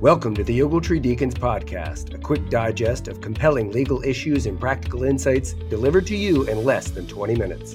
Welcome to the Ogletree Deacons Podcast, a quick digest of compelling legal issues and practical insights delivered to you in less than 20 minutes.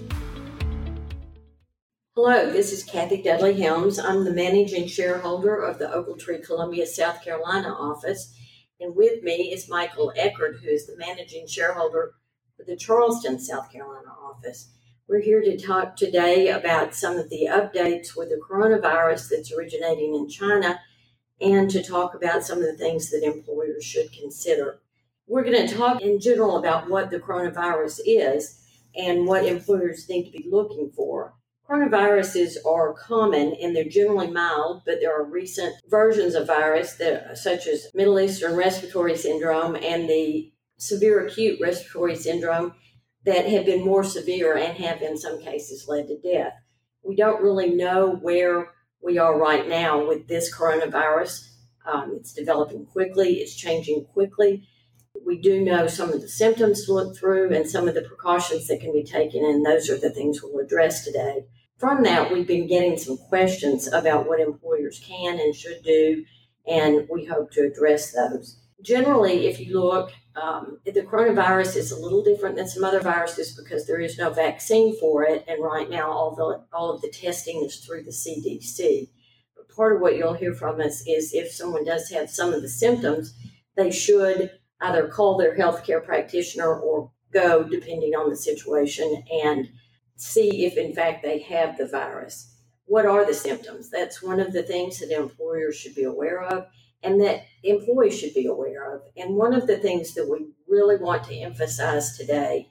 Hello, this is Kathy Dudley Helms. I'm the managing shareholder of the Ogletree, Columbia, South Carolina office, and with me is Michael Eckert, who is the managing shareholder for the Charleston, South Carolina office. We're here to talk today about some of the updates with the coronavirus that's originating in China, and to talk about some of the things that employers should consider. We're going to talk in general about what the coronavirus is and what employers need to be looking for. Coronaviruses are common and they're generally mild, but there are recent versions of virus such as Middle Eastern Respiratory Syndrome and the severe acute respiratory syndrome that have been more severe and have in some cases led to death. We don't really know where we are right now with this coronavirus. It's developing quickly, it's changing quickly. We do know some of the symptoms to look through and some of the precautions that can be taken, and those are the things we'll address today. From that, we've been getting some questions about what employers can and should do, and we hope to address those. Generally, if you look, the coronavirus is a little different than some other viruses because there is no vaccine for it, and right now all of the testing is through the CDC. But part of what you'll hear from us is if someone does have some of the symptoms, they should either call their healthcare practitioner or go, depending on the situation, and see if in fact they have the virus. What are the symptoms? That's one of the things that employers should be aware of and that employees should be aware of. And one of the things that we really want to emphasize today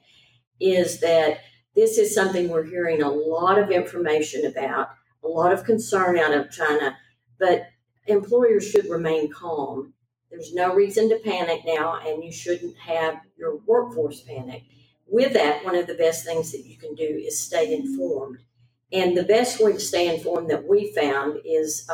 is that this is something we're hearing a lot of information about, a lot of concern out of China, but employers should remain calm. There's no reason to panic now, and you shouldn't have your workforce panic. With that, one of the best things that you can do is stay informed. And the best way to stay informed that we found is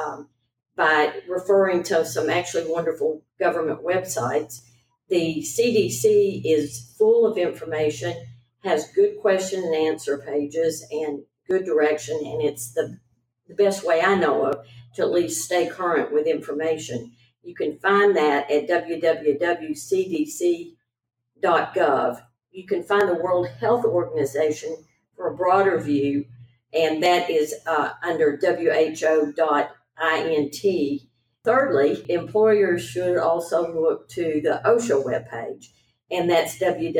by referring to some actually wonderful government websites. The CDC is full of information, has good question and answer pages and good direction, and it's the best way I know of to at least stay current with information. You can find that at www.cdc.gov. You can find the World Health Organization for a broader view, and that is under who.int. Thirdly, employers should also look to the OSHA webpage, and that's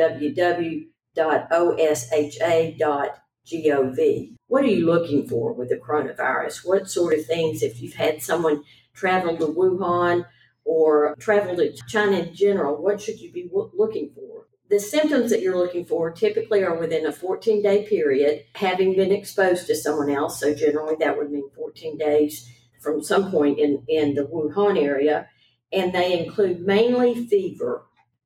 www.osha.gov. What are you looking for with the coronavirus? What sort of things, if you've had someone travel to Wuhan or travel to China in general, what should you be looking for? The symptoms that you're looking for typically are within a 14-day period, having been exposed to someone else. So generally that would mean 14 days from some point in the Wuhan area. And they include mainly fever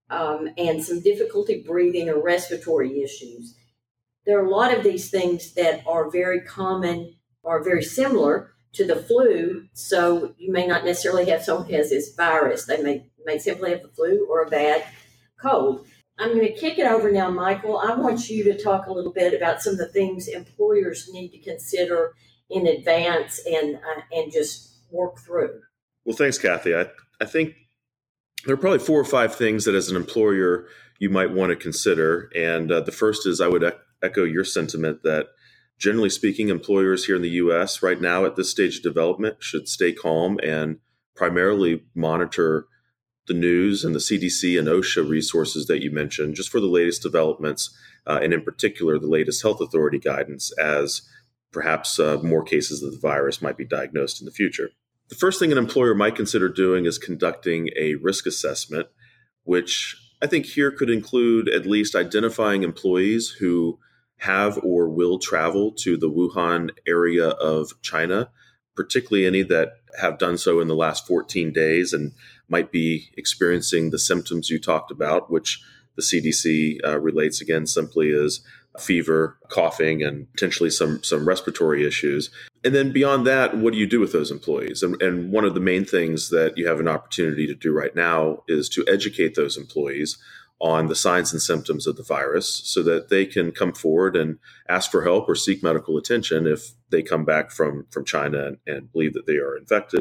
and some difficulty breathing or respiratory issues. There are a lot of these things that are very common or very similar to the flu. So you may not necessarily have someone who has this virus. They may simply have the flu or a bad cold. I'm going to kick it over now, Michael. I want you to talk a little bit about some of the things employers need to consider in advance and just work through. Well, thanks, Kathy. I think there are probably 4 or 5 things that as an employer you might want to consider. And the first is I would echo your sentiment that generally speaking, employers here in the U.S. right now at this stage of development should stay calm and primarily monitor the news and the CDC and OSHA resources that you mentioned, just for the latest developments, and in particular, the latest health authority guidance as perhaps more cases of the virus might be diagnosed in the future. The first thing an employer might consider doing is conducting a risk assessment, which I think here could include at least identifying employees who have or will travel to the Wuhan area of China, particularly any that have done so in the last 14 days and might be experiencing the symptoms you talked about, which the CDC relates again simply as fever, coughing, and potentially some respiratory issues. And then beyond that, what do you do with those employees? And one of the main things that you have an opportunity to do right now is to educate those employees on the signs and symptoms of the virus so that they can come forward and ask for help or seek medical attention if they come back from China and believe that they are infected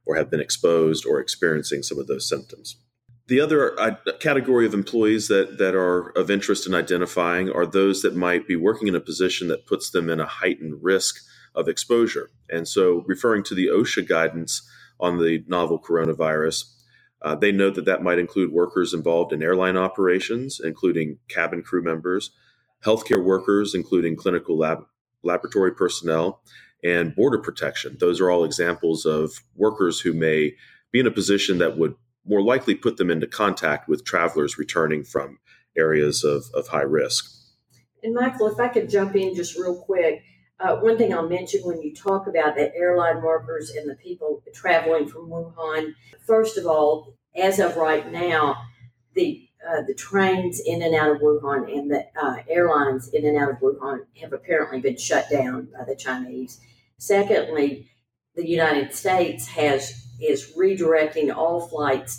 or have been exposed or experiencing some of those symptoms. The other category of employees that are of interest in identifying are those that might be working in a position that puts them in a heightened risk of exposure. And so referring to the OSHA guidance on the novel coronavirus, they note that might include workers involved in airline operations, including cabin crew members, healthcare workers, including clinical laboratory personnel, and border protection. Those are all examples of workers who may be in a position that would more likely put them into contact with travelers returning from areas of high risk. And Michael, if I could jump in just real quick, one thing I'll mention when you talk about the airline workers and the people traveling from Wuhan, first of all, as of right now, the trains in and out of Wuhan and the airlines in and out of Wuhan have apparently been shut down by the Chinese. Secondly, the United States is redirecting all flights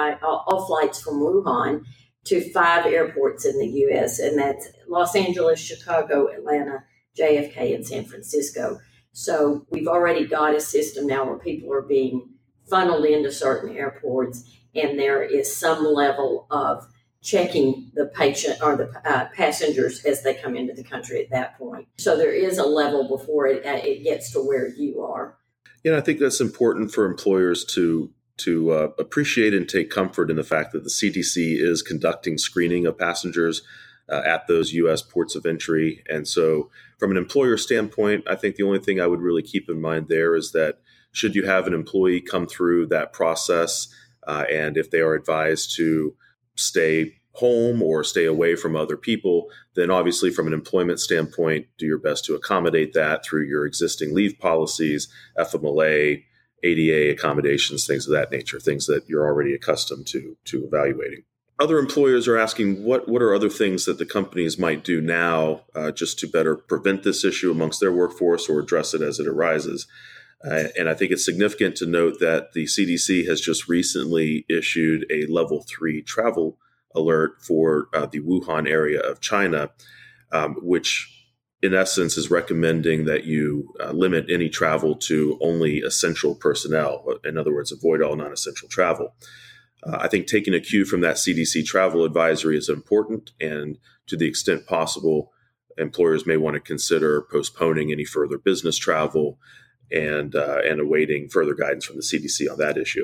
from Wuhan to 5 airports in the U.S., and that's Los Angeles, Chicago, Atlanta, JFK, and San Francisco. So we've already got a system now where people are being funneled into certain airports, and there is some level of checking the patient or the passengers as they come into the country at that point. So there is a level before it gets to where you are. Yeah, I think that's important for employers to appreciate and take comfort in the fact that the CDC is conducting screening of passengers at those U.S. ports of entry. And so from an employer standpoint, I think the only thing I would really keep in mind there is that should you have an employee come through that process, and if they are advised to stay home or stay away from other people, then obviously from an employment standpoint, do your best to accommodate that through your existing leave policies, FMLA, ADA accommodations, things of that nature, things that you're already accustomed to evaluating. Other employers are asking what are other things that the companies might do now just to better prevent this issue amongst their workforce or address it as it arises. And I think it's significant to note that the CDC has just recently issued a level 3 travel alert for the Wuhan area of China, which in essence is recommending that you limit any travel to only essential personnel. In other words, avoid all non-essential travel. I think taking a cue from that CDC travel advisory is important, and to the extent possible, employers may want to consider postponing any further business travel and awaiting further guidance from the CDC on that issue.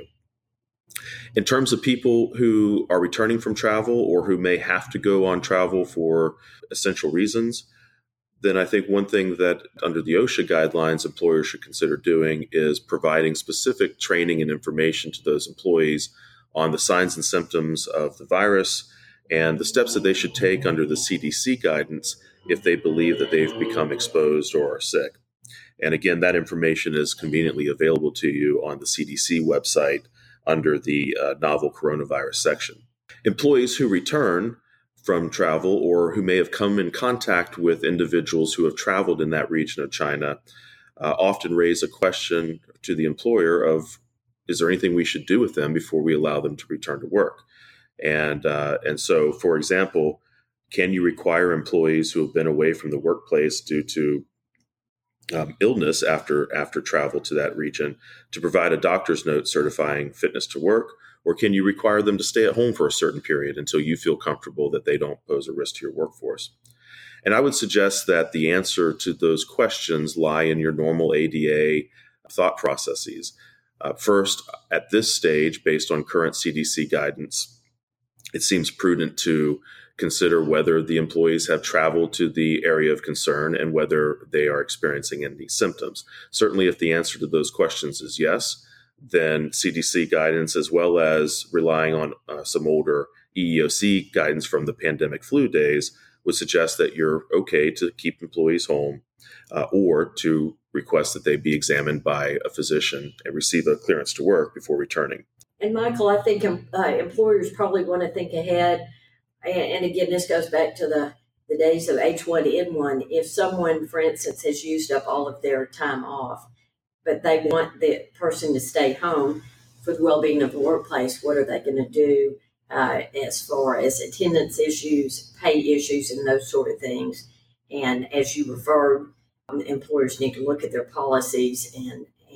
In terms of people who are returning from travel or who may have to go on travel for essential reasons, then I think one thing that under the OSHA guidelines employers should consider doing is providing specific training and information to those employees on the signs and symptoms of the virus and the steps that they should take under the CDC guidance if they believe that they've become exposed or are sick. And again, that information is conveniently available to you on the CDC website under the novel coronavirus section. Employees who return from travel or who may have come in contact with individuals who have traveled in that region of China often raise a question to the employer of, is there anything we should do with them before we allow them to return to work? And so, for example, can you require employees who have been away from the workplace due to illness after travel to that region to provide a doctor's note certifying fitness to work, or can you require them to stay at home for a certain period until you feel comfortable that they don't pose a risk to your workforce? And I would suggest that the answer to those questions lie in your normal ADA thought processes. First, at this stage, based on current CDC guidance, it seems prudent to consider whether the employees have traveled to the area of concern and whether they are experiencing any symptoms. Certainly, if the answer to those questions is yes, then CDC guidance, as well as relying on some older EEOC guidance from the pandemic flu days, would suggest that you're okay to keep employees home or to request that they be examined by a physician and receive a clearance to work before returning. And Michael, I think employers probably want to think ahead. And again, this goes back to the days of H1N1. If someone, for instance, has used up all of their time off, but they want the person to stay home for the well-being of the workplace, what are they going to do as far as attendance issues, pay issues, and those sort of things? And as you referred, employers need to look at their policies and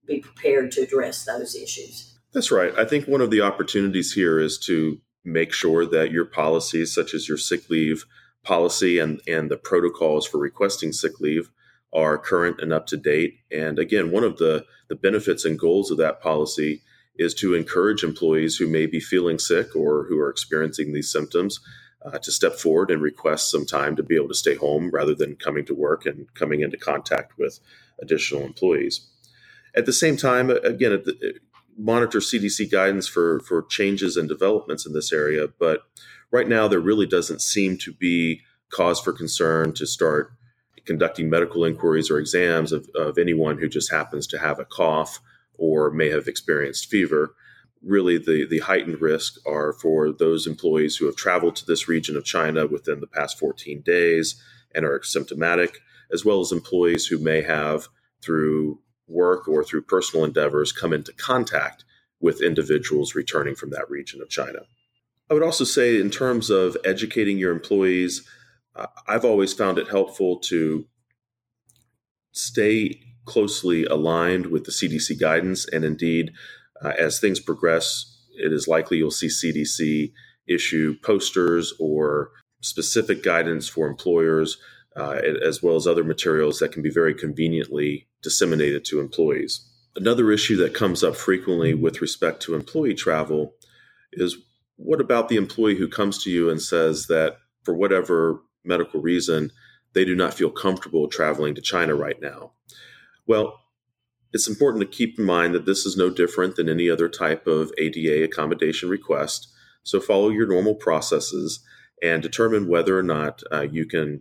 be prepared to address those issues. That's right. I think one of the opportunities here is to make sure that your policies, such as your sick leave policy and the protocols for requesting sick leave, are current and up to date. And again, one of the benefits and goals of that policy is to encourage employees who may be feeling sick or who are experiencing these symptoms to step forward and request some time to be able to stay home rather than coming to work and coming into contact with additional employees. At the same time, again, monitor CDC guidance for changes and developments in this area. But right now, there really doesn't seem to be cause for concern to start conducting medical inquiries or exams of anyone who just happens to have a cough or may have experienced fever. Really, the heightened risk are for those employees who have traveled to this region of China within the past 14 days and are symptomatic, as well as employees who may have, through work or through personal endeavors, come into contact with individuals returning from that region of China. I would also say, in terms of educating your employees, I've always found it helpful to stay closely aligned with the CDC guidance. And indeed, as things progress, it is likely you'll see CDC issue posters or specific guidance for employers, as well as other materials that can be very conveniently disseminated to employees. Another issue that comes up frequently with respect to employee travel is, what about the employee who comes to you and says that for whatever medical reason, they do not feel comfortable traveling to China right now? Well, it's important to keep in mind that this is no different than any other type of ADA accommodation request. So follow your normal processes and determine whether or not you can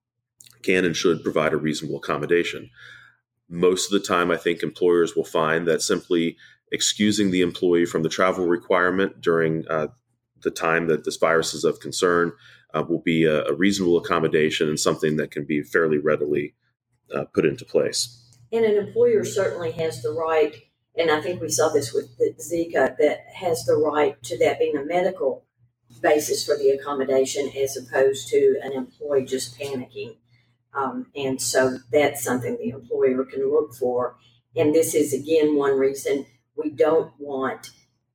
and should provide a reasonable accommodation. Most of the time, I think employers will find that simply excusing the employee from the travel requirement during the time that this virus is of concern will be a reasonable accommodation and something that can be fairly readily put into place. And an employer certainly has the right, and I think we saw this with the Zika, that has the right to that being a medical basis for the accommodation as opposed to an employee just panicking. And so that's something the employer can look for. And this is, again, one reason we don't want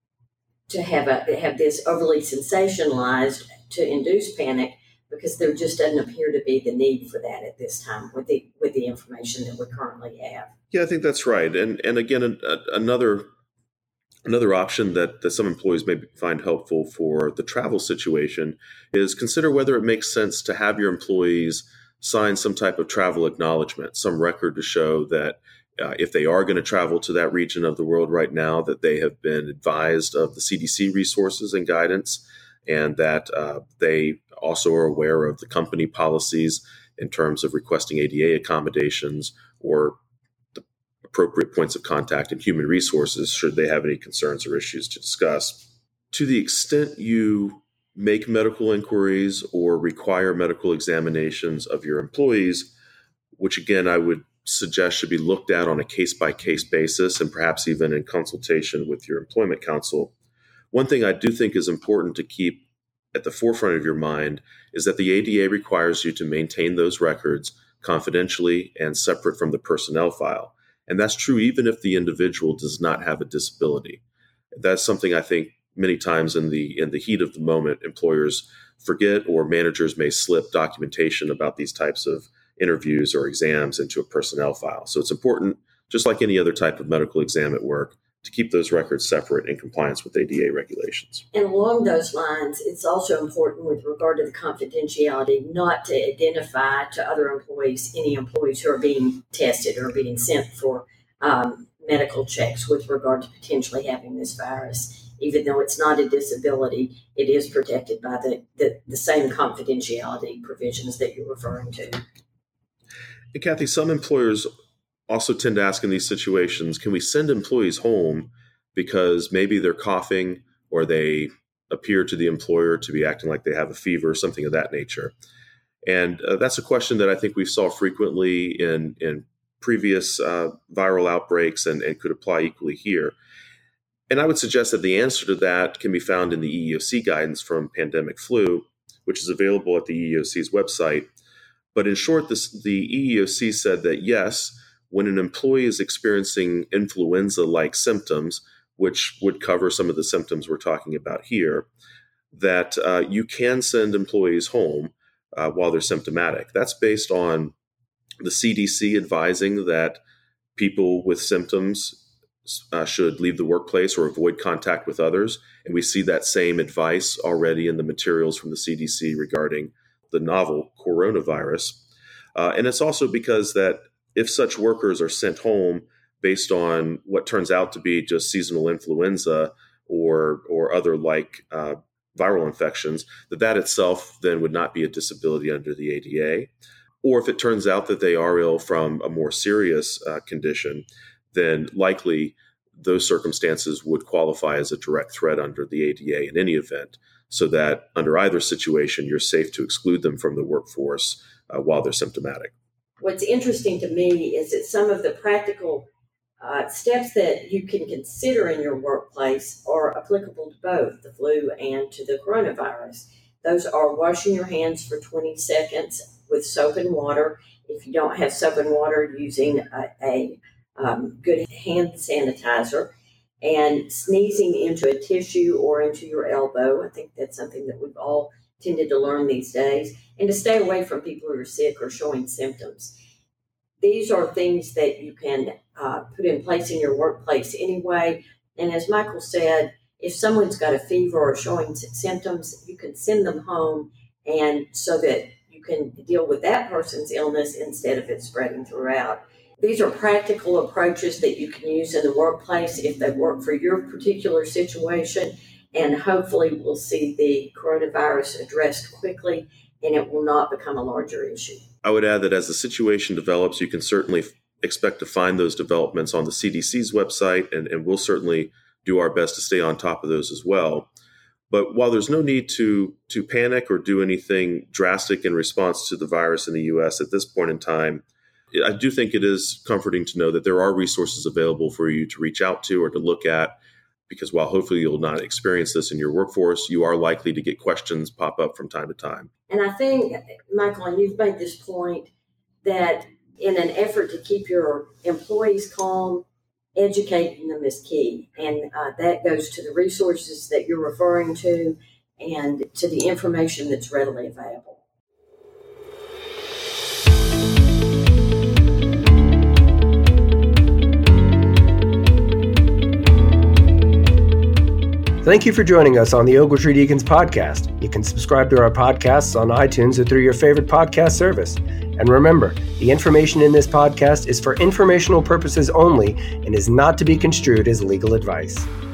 to have this overly sensationalized to induce panic, because there just doesn't appear to be the need for that at this time with the information that we currently have. Yeah, I think that's right. And again, another option that some employees may find helpful for the travel situation is consider whether it makes sense to have your employees sign some type of travel acknowledgement, some record to show that if they are going to travel to that region of the world right now, that they have been advised of the CDC resources and guidance, and that they also are aware of the company policies in terms of requesting ADA accommodations or the appropriate points of contact in human resources should they have any concerns or issues to discuss. To the extent you make medical inquiries or require medical examinations of your employees, which again I would suggest should be looked at on a case-by-case basis and perhaps even in consultation with your employment counsel, one thing I do think is important to keep at the forefront of your mind is that the ADA requires you to maintain those records confidentially and separate from the personnel file. And that's true even if the individual does not have a disability. That's something I think many times in the heat of the moment, employers forget, or managers may slip documentation about these types of interviews or exams into a personnel file. So it's important, just like any other type of medical exam at work, to keep those records separate in compliance with ADA regulations. And along those lines, it's also important with regard to the confidentiality not to identify to other employees any employees who are being tested or being sent for medical checks with regard to potentially having this virus. Even though it's not a disability, it is protected by the same confidentiality provisions that you're referring to. And Kathy, some employers also tend to ask in these situations, can we send employees home because maybe they're coughing or they appear to the employer to be acting like they have a fever or something of that nature? And that's a question that I think we saw frequently in previous viral outbreaks and could apply equally here. And I would suggest that the answer to that can be found in the EEOC guidance from pandemic flu, which is available at the EEOC's website. But in short, the EEOC said that yes, when an employee is experiencing influenza-like symptoms, which would cover some of the symptoms we're talking about here, that you can send employees home while they're symptomatic. That's based on the CDC advising that people with symptoms should leave the workplace or avoid contact with others. And we see that same advice already in the materials from the CDC regarding the novel coronavirus. And it's also because that if such workers are sent home based on what turns out to be just seasonal influenza or other like viral infections, that itself then would not be a disability under the ADA. Or if it turns out that they are ill from a more serious condition, then likely those circumstances would qualify as a direct threat under the ADA in any event, so that under either situation, you're safe to exclude them from the workforce while they're symptomatic. What's interesting to me is that some of the practical steps that you can consider in your workplace are applicable to both the flu and to the coronavirus. Those are washing your hands for 20 seconds with soap and water. If you don't have soap and water, using a good hand sanitizer, and sneezing into a tissue or into your elbow. I think that's something that we've all tended to learn these days, and to stay away from people who are sick or showing symptoms. These are things that you can put in place in your workplace anyway. And as Michael said, if someone's got a fever or showing symptoms, you can send them home, and so that you can deal with that person's illness instead of it spreading throughout. These are practical approaches that you can use in the workplace if they work for your particular situation, and hopefully we'll see the coronavirus addressed quickly and it will not become a larger issue. I would add that as the situation develops, you can certainly expect to find those developments on the CDC's website, and we'll certainly do our best to stay on top of those as well. But while there's no need to panic or do anything drastic in response to the virus in the U.S. at this point in time, I do think it is comforting to know that there are resources available for you to reach out to or to look at, because while hopefully you'll not experience this in your workforce, you are likely to get questions pop up from time to time. And I think, Michael, and you've made this point, that in an effort to keep your employees calm, educating them is key. And that goes to the resources that you're referring to and to the information that's readily available. Thank you for joining us on the Ogletree Deacons podcast. You can subscribe to our podcasts on iTunes or through your favorite podcast service. And remember, the information in this podcast is for informational purposes only and is not to be construed as legal advice.